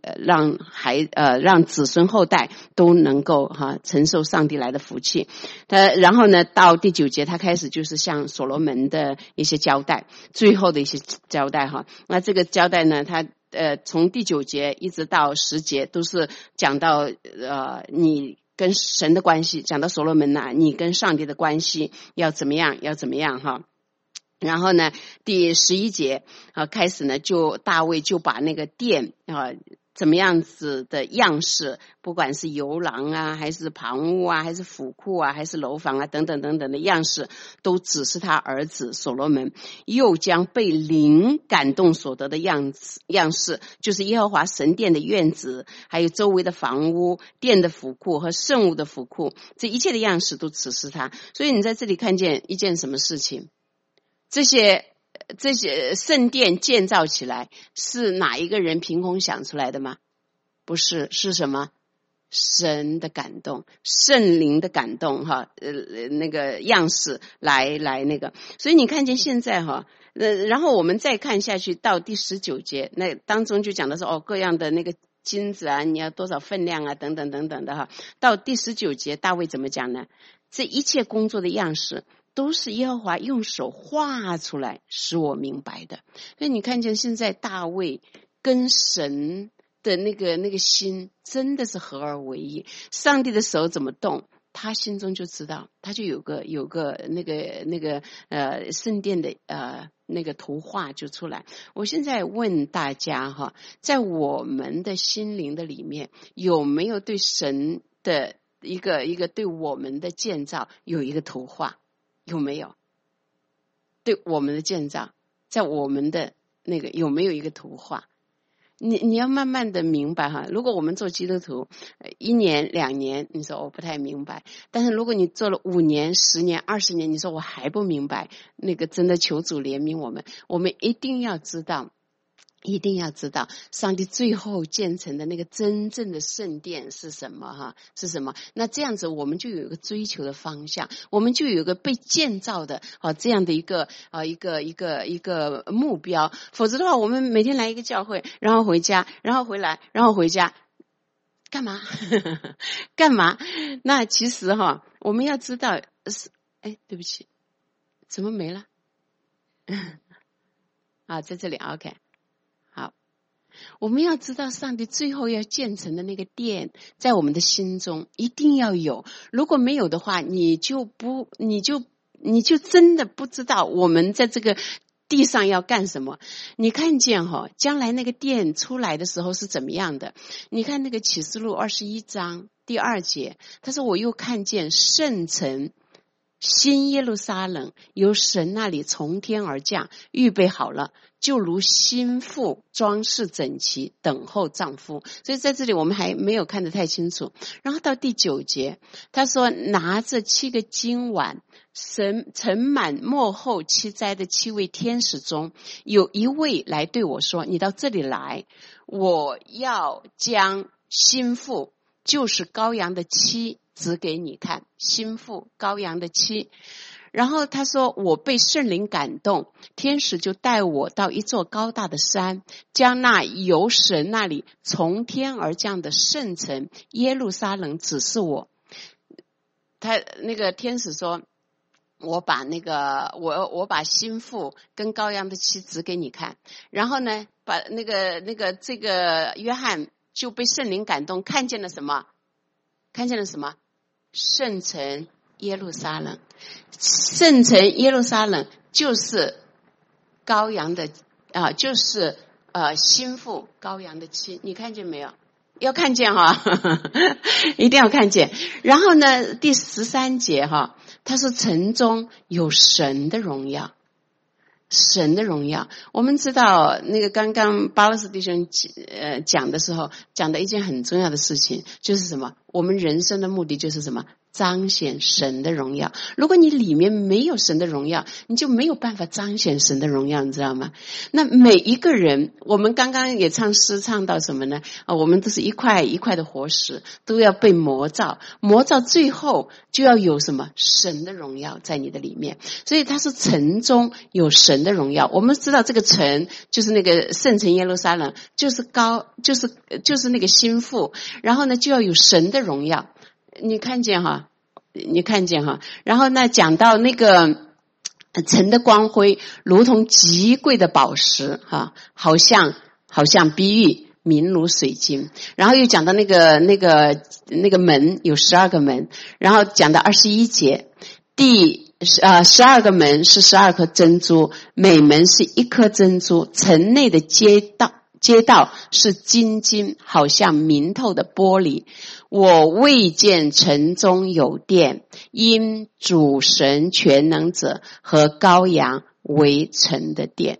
让子孙后代都能够承受上帝来的福气。然后呢，到第9节，他开始就是向所罗门的一些交代，最后的一些交代哈。那这个交代呢，他从第9节一直到10节都是讲到你跟神的关系，讲到所罗门你跟上帝的关系要怎么样哈。然后呢，第11节开始呢，就大卫就把那个殿怎么样子的样式，不管是游廊啊，还是旁屋啊，还是府库啊，还是楼房啊，等等等等的样式，都指示他儿子所罗门。又将被灵感动所得的样式，就是耶和华神殿的院子，还有周围的房屋、殿的府库和圣物的府库，这一切的样式都指示他。所以你在这里看见一件什么事情？这些圣殿建造起来是哪一个人凭空想出来的吗？不是，是什么？神的感动，圣灵的感动那个样式来那个。所以你看见现在然后我们再看下去到第19节，那当中就讲的是各样的那个金子啊，你要多少分量啊，等等等等的到第19节，大卫怎么讲呢？这一切工作的样式都是耶和华用手画出来使我明白的。所以你看见现在大卫跟神的那个心真的是合而为一，上帝的手怎么动，他心中就知道，他就有个那个圣殿的那个图画就出来。我现在问大家在我们的心灵的里面，有没有对神的一个对我们的建造有一个图画？有没有？对我们的建造，在我们的那个有没有一个图画？你要慢慢的明白如果我们做基督徒1年2年，你说我不太明白，但是如果你做了5年10年20年，你说我还不明白，那个真的求主怜悯我们。我们一定要知道上帝最后建成的那个真正的圣殿是什么是什么。那这样子我们就有一个追求的方向，我们就有一个被建造的这样的一个目标。否则的话，我们每天来一个教会，然后回家，然后回来，然后回家，干嘛干嘛？那其实我们要知道对不起，怎么没了在这里 OK。我们要知道上帝最后要建成的那个殿在我们的心中一定要有，如果没有的话，你就真的不知道我们在这个地上要干什么。你看见将来那个殿出来的时候是怎么样的？你看那个启示录21章第2节，他说我又看见圣城新耶路撒冷由神那里从天而降，预备好了，就如新妇装饰整齐，等候丈夫。所以在这里我们还没有看得太清楚。然后到第9节，他说拿着7个金碗，盛满末后7灾的7位天使中，有一位来对我说，你到这里来，我要将新妇，就是羔羊的妻指给你看，新妇羔羊的妻。 然后他说我被圣灵感动，天使就带我到一座高大的山，将那由神那里从天而降的圣城耶路撒冷指示我。他那个天使说，我把我把新妇跟羔羊的妻指给你看，然后呢，把这个约翰就被圣灵感动，看见了什么？看见了什么？圣城耶路撒冷。圣城耶路撒冷就是羔羊的就是新妇羔羊的妻，你看见没有？要看见哈，一定要看见。然后呢，第13节哈，他说城中有神的荣耀，神的荣耀。我们知道那个刚刚巴勒斯弟兄讲的时候，讲的一件很重要的事情，就是什么？我们人生的目的就是什么？彰显神的荣耀。如果你里面没有神的荣耀，你就没有办法彰显神的荣耀，你知道吗？那每一个人，我们刚刚也唱诗唱到什么呢？我们都是一块一块的活石，都要被磨造，磨造最后就要有什么？神的荣耀在你的里面。所以他说城中有神的荣耀。我们知道这个城就是那个圣城耶路撒冷，就是那个新妇，然后呢就要有神的荣耀。你看见哈，然后呢，讲到那个城的光辉，如同极贵的宝石哈，好像比喻明如水晶。然后又讲到那个门有12个门，然后讲到21节，第12个门是12颗珍珠，每门是1颗珍珠，城内的街道是晶晶，好像明透的玻璃。我未见城中有殿，因主神全能者和羔羊为城的殿。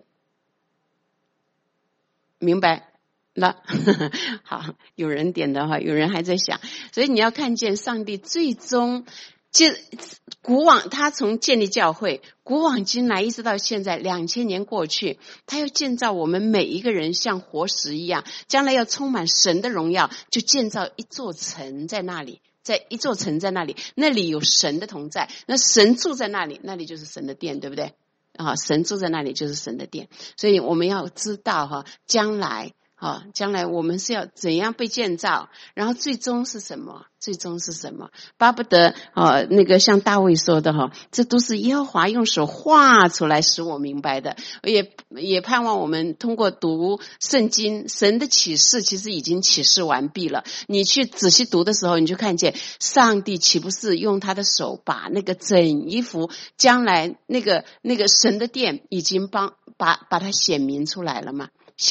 明白了？好，有人点的哈，有人还在想。所以你要看见上帝最终古往他从建立教会，古往今来一直到现在2000年过去，他要建造我们每一个人像活石一样，将来要充满神的荣耀，就建造一座城在那里，一座城在那里，那里有神的同在，那神住在那里，那里就是神的殿，对不对？神住在那里就是神的殿。所以我们要知道将来我们是要怎样被建造，然后最终是什么？巴不得那个像大卫说的这都是耶和华用手画出来使我明白的。也盼望我们通过读圣经，神的启示其实已经启示完毕了。你去仔细读的时候，你就看见上帝岂不是用他的手把那个整一幅将来那个神的殿已经把它显明出来了吗？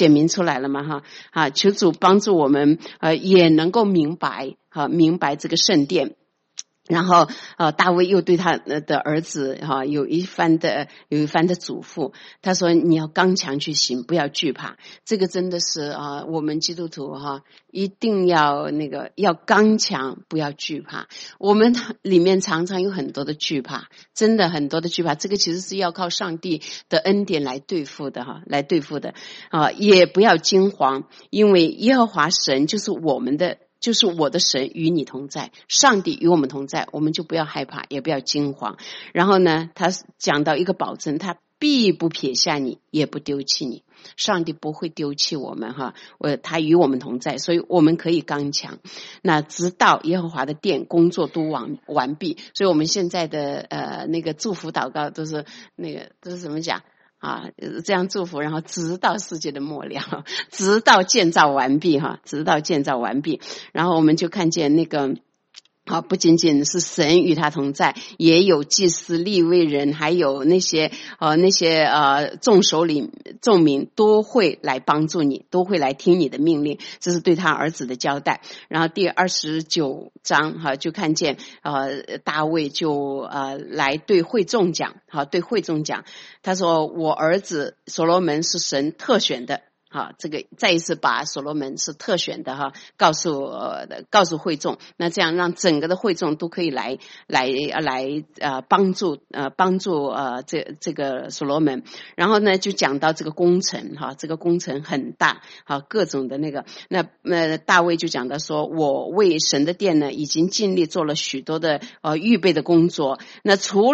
求主帮助我们也能够明白这个圣殿。然后大卫又对他的儿子有一番的嘱咐，他说你要刚强去行，不要惧怕。这个真的是我们基督徒一定要要刚强，不要惧怕。我们里面常常有很多的惧怕，真的很多的惧怕，这个其实是要靠上帝的恩典来对付的也不要惊惶，因为耶和华神就是我的神与你同在，上帝与我们同在，我们就不要害怕，也不要惊慌。然后呢，他讲到一个保证，他必不撇下你，也不丢弃你。上帝不会丢弃我们他与我们同在，所以我们可以刚强。那直到耶和华的殿工作都完毕，所以我们现在的那个祝福祷告都是怎么讲？这样祝福，然后直到世界的末了，直到建造完毕。然后我们就看见那个不仅仅是神与他同在，也有祭司利未人，还有那些众首领众民都会来帮助你，都会来听你的命令，这是对他儿子的交代。然后第29章就看见大卫就来对会众讲，他说我儿子所罗门是神特选的。这个再一次把所罗门是特选的告诉会众，那这样让整个的会众都可以来帮助这个所罗门。然后呢就讲到这个工程这个工程很大各种的那大卫就讲到说，我为神的殿呢已经尽力做了许多的预备的工作。那除了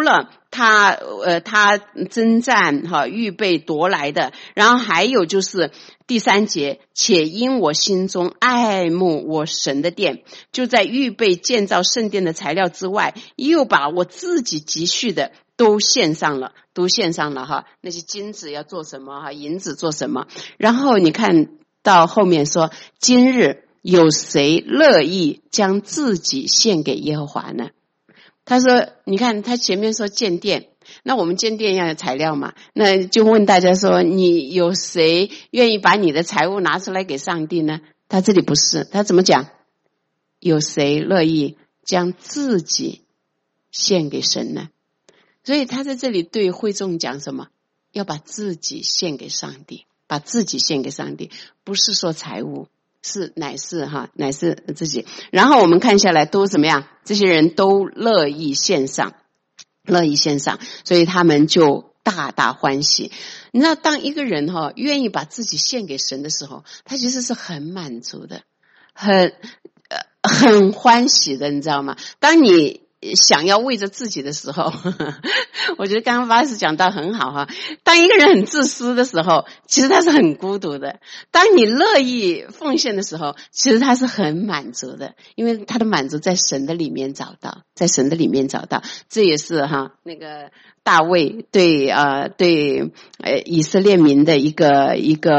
他征战预备夺来的。然后还有就是第3节，且因我心中爱慕我神的殿，就在预备建造圣殿的材料之外，又把我自己积蓄的都献上了那些金子要做什么银子做什么。然后你看到后面说，今日有谁乐意将自己献给耶和华呢？他说，你看他前面说建殿，那我们建殿要有材料嘛，那就问大家说，你有谁愿意把你的财物拿出来给上帝呢？他这里不是，他怎么讲？有谁乐意将自己献给神呢？所以他在这里对会众讲什么？要把自己献给上帝，把自己献给上帝，不是说财物，乃是自己。然后我们看下来都怎么样？这些人都乐意献上，所以他们就大大欢喜。你知道，当一个人愿意把自己献给神的时候，他其实是很满足的，很欢喜的，你知道吗？当你想要为着自己的时候，我觉得刚刚巴士讲到很好当一个人很自私的时候，其实他是很孤独的。当你乐意奉献的时候，其实他是很满足的，因为他的满足在神的里面找到，这也是那个大卫对以色列民的一个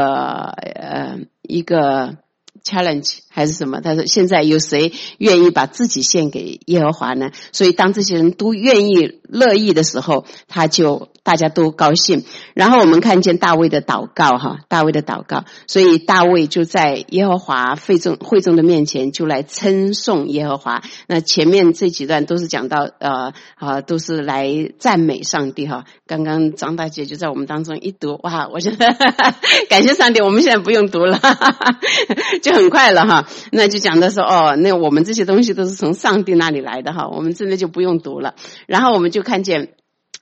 challenge 还是什么？他说现在有谁愿意把自己献给耶和华呢？所以当这些人都愿意乐意的时候，大家都高兴。然后我们看见大卫的祷告所以大卫就在耶和华会众的面前就来称颂耶和华。那前面这几段都是讲到都是来赞美上帝刚刚张大姐就在我们当中一读，哇，我觉得感谢上帝，我们现在不用读了就很快了那就讲的说那我们这些东西都是从上帝那里来的我们真的就不用读了。然后我们就看见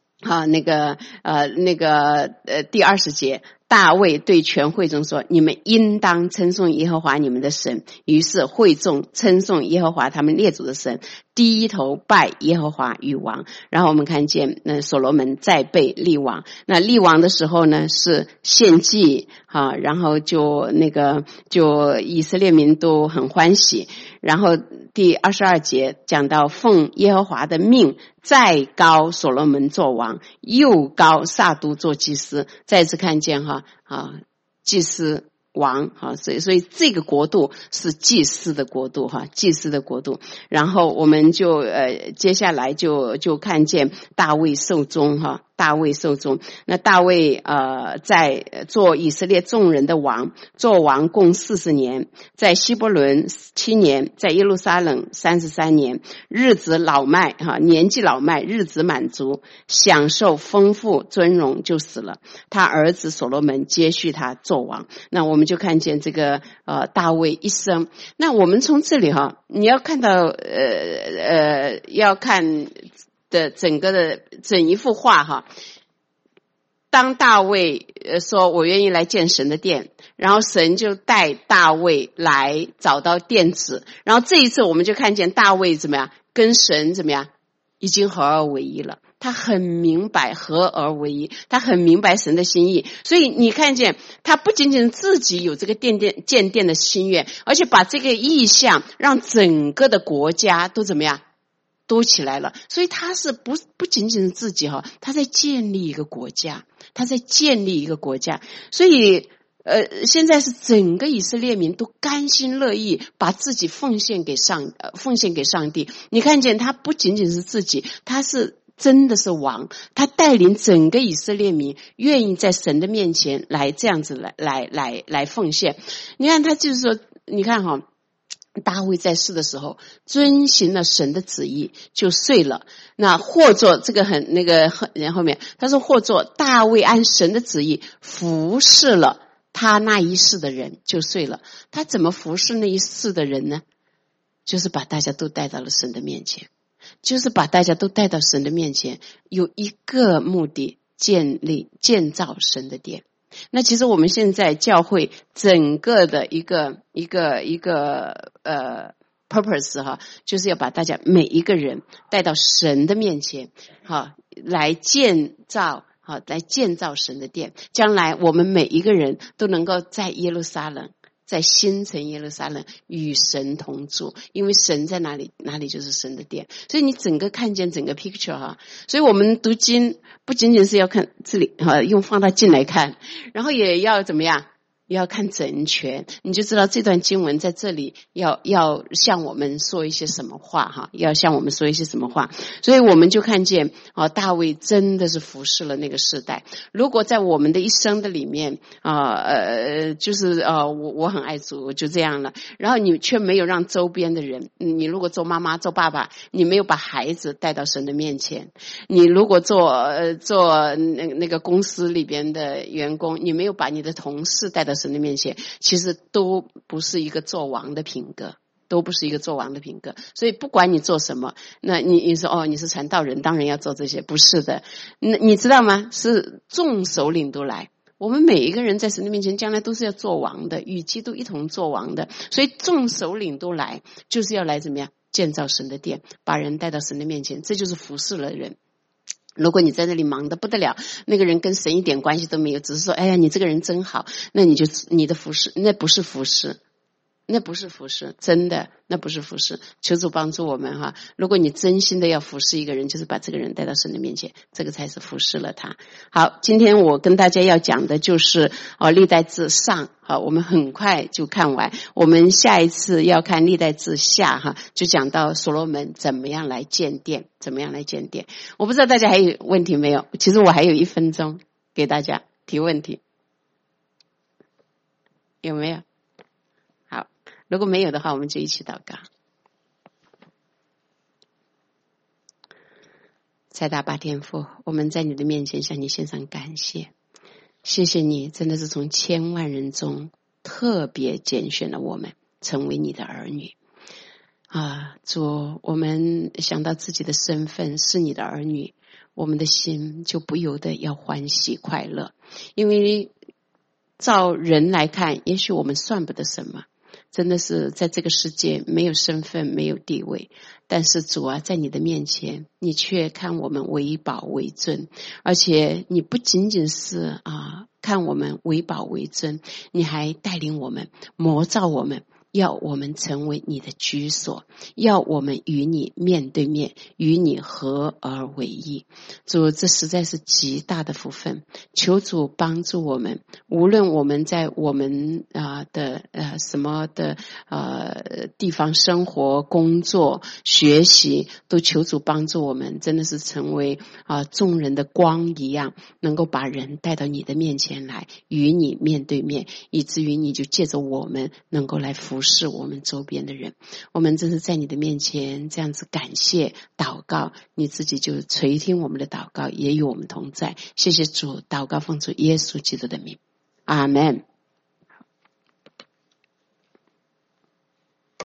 第20节，大卫对全会众说，你们应当称颂耶和华你们的神。于是会众称颂耶和华他们列祖的神，低头拜耶和华与王。然后我们看见所罗门再被立王。那立王的时候呢，是献祭然后就以色列民都很欢喜。然后第22节讲到奉耶和华的命，再高所罗门做王，又高撒督做祭司。再次看见祭司王所以这个国度是祭司的国度然后我们就接下来就看见大卫受宗那大卫在做以色列众人的王，做王共40年，在希伯伦7年，在耶路撒冷33年，日子老迈年纪老迈，日子满足，享受丰富尊荣，就死了。他儿子所罗门接续他做王。那我们就看见这个大卫一生。那我们从这里你要看到要看的整一幅画当大卫说我愿意来建神的殿，然后神就带大卫来找到殿子，然后这一次我们就看见大卫怎么样跟神怎么样已经合而为一了。他很明白合而为一，他很明白神的心意。所以你看见他不仅仅自己有这个建殿的心愿，而且把这个意向让整个的国家都怎么样都起来了。所以他是不仅仅是自己他在建立一个国家，所以现在是整个以色列民都甘心乐意把自己奉献给上帝。你看见他不仅仅是自己，他是真的是王，他带领整个以色列民愿意在神的面前来这样子来奉献。你看他就是说，你看大卫在世的时候遵行了神的旨意就睡了。那或作这个后面他说或作大卫按神的旨意服侍了他那一世的人就睡了。他怎么服侍那一世的人呢？就是把大家都带到了神的面前，有一个目的，建造神的殿。那其实我们现在教会整个的一个 purpose 哈，就是要把大家每一个人带到神的面前，好，来建造神的殿。将来我们每一个人都能够在耶路撒冷，在新城耶路撒冷与神同住，因为神在哪里，哪里就是神的殿。所以你整个看见整个 picture 哈。所以我们读经不仅仅是要看这里哈，用放大镜来看，然后也要怎么样？要看整全，你就知道这段经文在这里要向我们说一些什么话哈，要向我们说一些什么话。所以我们就看见大卫真的是服侍了那个时代。如果在我们的一生的里面就是我很爱主，我就这样了，然后你却没有让周边的人，你如果做妈妈做爸爸，你没有把孩子带到神的面前，你如果做那个公司里边的员工，你没有把你的同事带到神的面前，其实都不是一个做王的品格，都不是一个做王的品格。所以不管你做什么，那你说你是传道人，当然要做这些，不是的。你知道吗？是众首领都来，我们每一个人在神的面前将来都是要做王的，与基督一同做王的。所以众首领都来，就是要来怎么样建造神的殿，把人带到神的面前，这就是服侍了人。如果你在那里忙得不得了，那个人跟神一点关系都没有，只是说哎呀你这个人真好，那你的服侍那不是服侍，那不是服侍，真的那不是服侍。求主帮助我们哈，如果你真心的要服侍一个人，就是把这个人带到神的面前，这个才是服侍了他。好，今天我跟大家要讲的就是历代志上，好，我们很快就看完，我们下一次要看历代志下哈，就讲到所罗门怎么样来建殿，怎么样来建殿。我不知道大家还有问题没有？其实我还有1分钟给大家提问题，有没有？如果没有的话，我们就一起祷告。在大巴天父，我们在你的面前向你献上感谢，谢谢你真的是从千万人中特别拣选了我们成为你的儿女主，我们想到自己的身份是你的儿女，我们的心就不由得要欢喜快乐。因为照人来看，也许我们算不得什么，真的是在这个世界没有身份没有地位，但是主啊，在你的面前你却看我们为宝为尊，而且你不仅仅是看我们为宝为尊，你还带领我们模造我们，要我们成为你的居所，要我们与你面对面，与你合而为一。主，这实在是极大的福分，求主帮助我们，无论我们在我们的什么的地方生活工作学习，都求主帮助我们，真的是成为众人的光一样，能够把人带到你的面前来，与你面对面，以至于你就借着我们能够来服侍我们周边的人。我们真是在你的面前这样子感谢祷告，你自己就垂听我们的祷告，也与我们同在。谢谢主，祷告奉主耶稣基督的名，阿们。